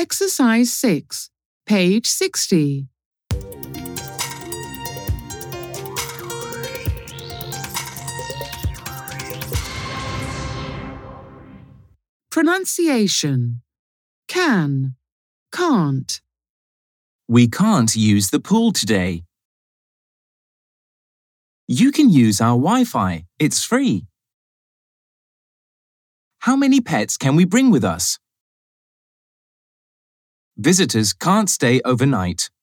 Exercise 6, page 60. Pronunciation. Can, can't. We can't use the pool today. You can use our Wi-Fi. It's free. How many pets can we bring with us? Visitors can't stay overnight.